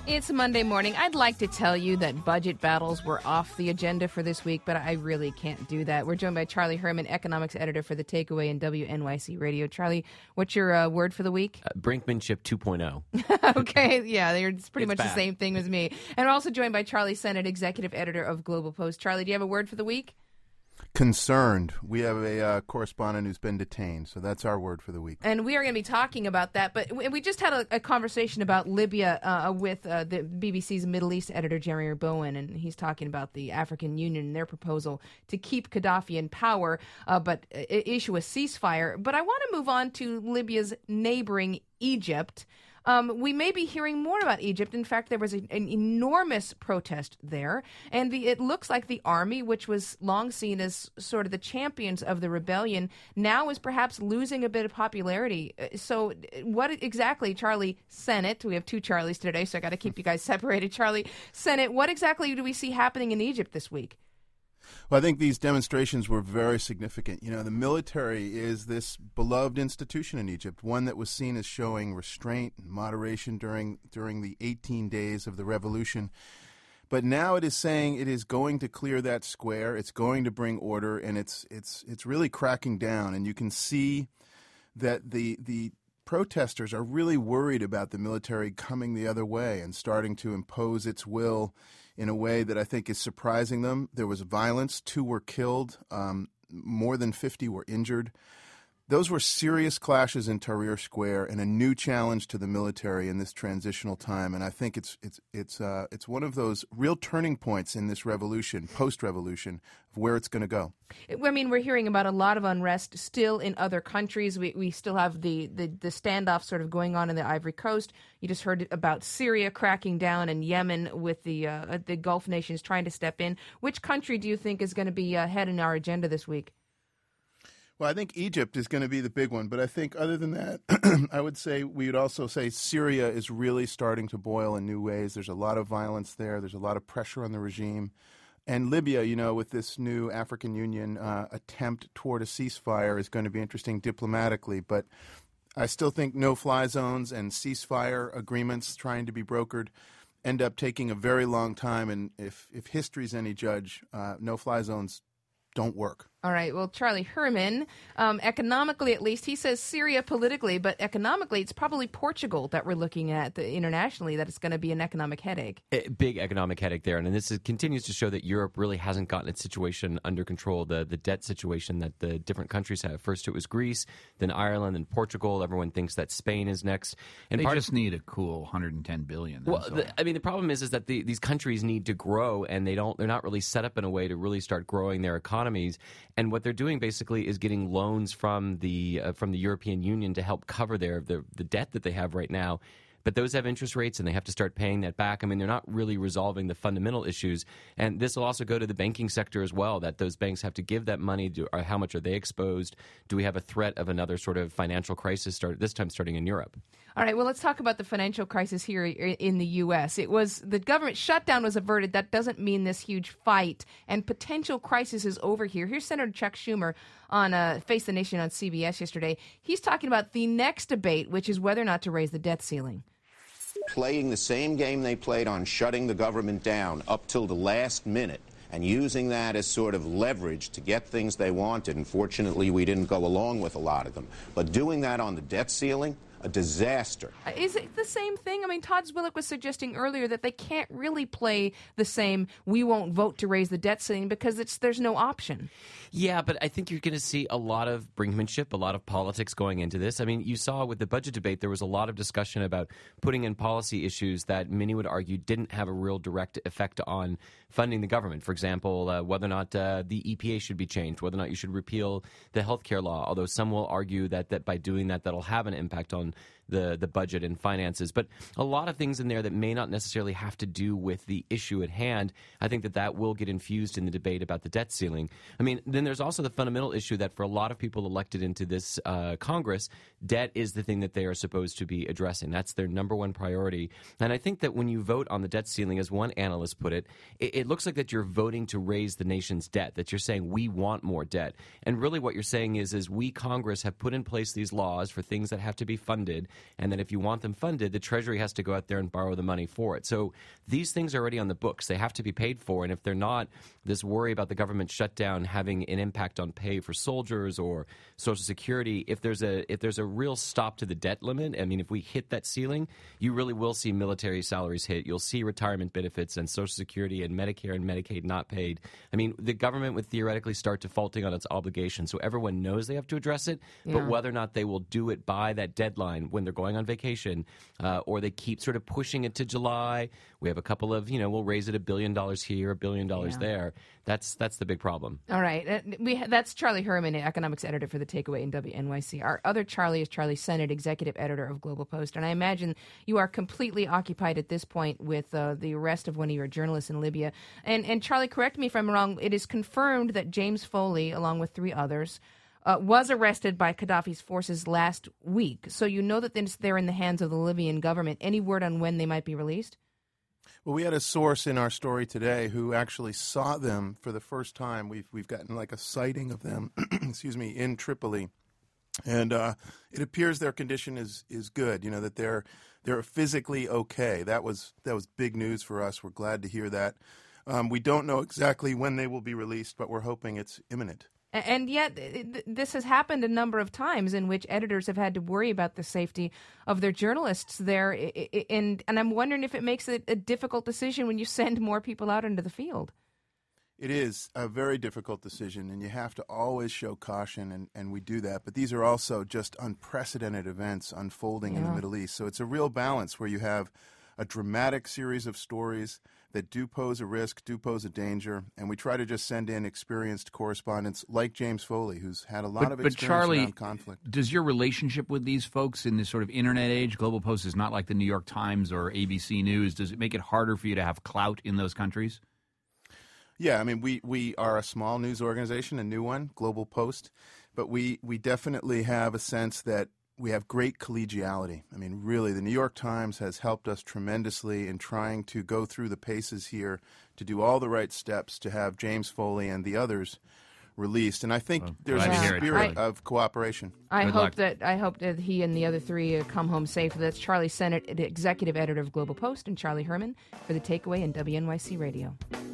It's Monday morning. I'd like to tell you that budget battles were off the agenda for this week, but I really can't do that. We're joined by Charlie Herman, economics editor for The Takeaway and WNYC Radio. Charlie, what's your word for the week? Brinkmanship 2.0. Okay, yeah, it's pretty much back. the same thing as me. And we're also joined by Charlie Sennett, executive editor of Global Post. Charlie, do you have a word for the week? Concerned. We have a correspondent who's been detained, so that's our word for the week. And we are going to be talking about that, but we just had a conversation about Libya with the BBC's Middle East editor, Jeremy Bowen, and he's talking about the African Union and their proposal to keep Gaddafi in power, but issue a ceasefire. But I want to move on to Libya's neighboring Egypt. We may be hearing more about Egypt. In fact, there was an enormous protest there, and it looks like the army, which was long seen as sort of the champions of the rebellion, now is perhaps losing a bit of popularity. So what exactly, Charlie Sennett, we have two Charlies today, so I got to keep you guys separated. Charlie Sennett, what exactly do we see happening in Egypt this week? Well, I think these demonstrations were very significant. You know, the military is this beloved institution in Egypt, one that was seen as showing restraint and moderation during the 18 days of the revolution. But now it is saying it is going to clear that square, it's going to bring order, and it's really cracking down. And you can see that the protesters are really worried about the military coming the other way and starting to impose its will in a way that I think is surprising them. There was violence. 2 were killed. More than 50 were injured. Those were serious clashes in Tahrir Square and a new challenge to the military in this transitional time. And I think it's one of those real turning points in this revolution, post-revolution, of where it's going to go. I mean, we're hearing about a lot of unrest still in other countries. We still have the standoff sort of going on in the Ivory Coast. You just heard about Syria cracking down and Yemen with the Gulf nations trying to step in. Which country do you think is going to be ahead in our agenda this week? Well, I think Egypt is going to be the big one, but I think other than that, I would say we would also say Syria is really starting to boil in new ways. There's a lot of violence there. There's a lot of pressure on the regime. And Libya, you know, with this new African Union attempt toward a ceasefire is going to be interesting diplomatically, but I still think no-fly zones and ceasefire agreements trying to be brokered end up taking a very long time, and if history's any judge, no-fly zones don't work. All right. Well, Charlie Herman, economically at least, he says Syria politically, but economically it's probably Portugal that we're looking at internationally that it's going to be an economic headache. A big economic headache there. And this continues to show that Europe really hasn't gotten its situation under control, the debt situation that the different countries have. First it was Greece, then Ireland, then Portugal. Everyone thinks that Spain is next. And they just need a cool $110 billion. Well, the problem is that these countries need to grow, and they're not really set up in a way to really start growing their economies. And what they're doing basically is getting loans from the European Union to help cover the debt that they have right now. But those have interest rates, and they have to start paying that back. I mean, they're not really resolving the fundamental issues. And this will also go to the banking sector as well, that those banks have to give that money. Or how much are they exposed? Do we have a threat of another sort of financial crisis, this time starting in Europe? All right, well, let's talk about the financial crisis here in the U.S. It was the government shutdown was averted. That doesn't mean this huge fight and potential crisis is over here. Here's Senator Chuck Schumer on Face the Nation on CBS yesterday. He's talking about the next debate, which is whether or not to raise the debt ceiling. Playing the same game they played on shutting the government down up till the last minute and using that as sort of leverage to get things they wanted. And fortunately, we didn't go along with a lot of them. But doing that on the debt ceiling, a disaster. Is it the same thing? I mean, Todd Zwillich was suggesting earlier that they can't really play the same, we won't vote to raise the debt ceiling because there's no option. Yeah, but I think you're going to see a lot of brinkmanship, a lot of politics going into this. I mean, you saw with the budget debate, there was a lot of discussion about putting in policy issues that many would argue didn't have a real direct effect on funding the government. For example, whether or not the EPA should be changed, whether or not you should repeal the health care law, although some will argue that by doing that, that'll have an impact on the budget and finances. But a lot of things in there that may not necessarily have to do with the issue at hand. I think that will get infused in the debate about the debt ceiling. I mean, then there's also the fundamental issue that for a lot of people elected into this Congress, debt is the thing that they are supposed to be addressing. That's their number one priority. And I think that when you vote on the debt ceiling, as one analyst put it, it looks like that you're voting to raise the nation's debt, that you're saying we want more debt. And really what you're saying is we, Congress, have put in place these laws for things that have to be funded, and then if you want them funded, the Treasury has to go out there and borrow the money for it. So these things are already on the books. They have to be paid for, and if they're not, this worry about the government shutdown having an impact on pay for soldiers or Social Security, if there's a real stop to the debt limit, I mean, if we hit that ceiling, you really will see military salaries hit. You'll see retirement benefits and Social Security and Medicare and Medicaid not paid. I mean, the government would theoretically start defaulting on its obligations, so everyone knows they have to address it, but whether or not they will do it by that deadline when they're going on vacation, or they keep sort of pushing it to July. We have a couple of, we'll raise it $1 billion here, $1 billion there. That's the big problem. All right. That's Charlie Herman, economics editor for The Takeaway in WNYC. Our other Charlie is Charlie Sennott, executive editor of Global Post. And I imagine you are completely occupied at this point with the arrest of one of your journalists in Libya. And Charlie, correct me if I'm wrong, it is confirmed that James Foley, along with 3 others, was arrested by Gaddafi's forces last week. So you know that they're in the hands of the Libyan government. Any word on when they might be released? Well, we had a source in our story today who actually saw them for the first time. We've gotten like a sighting of them, in Tripoli, and it appears their condition is good. That they're physically okay. That was big news for us. We're glad to hear that. We don't know exactly when they will be released, but we're hoping it's imminent. And yet, this has happened a number of times in which editors have had to worry about the safety of their journalists there. And I'm wondering if it makes it a difficult decision when you send more people out into the field. It is a very difficult decision, and you have to always show caution, and we do that. But these are also just unprecedented events unfolding in the Middle East. So it's a real balance where you have a dramatic series of stories that do pose a risk, do pose a danger, and we try to just send in experienced correspondents like James Foley, who's had a lot of experience around conflict. Charlie, does your relationship with these folks in this sort of internet age, Global Post is not like the New York Times or ABC News, does it make it harder for you to have clout in those countries? Yeah, I mean, we are a small news organization, a new one, Global Post, but we definitely have a sense that we have great collegiality. I mean, really, the New York Times has helped us tremendously in trying to go through the paces here to do all the right steps to have James Foley and the others released. And I think there's a spirit of cooperation. I hope that he and the other 3 come home safe. That's Charlie Sennott, executive editor of Global Post, and Charlie Herman for The Takeaway and WNYC Radio.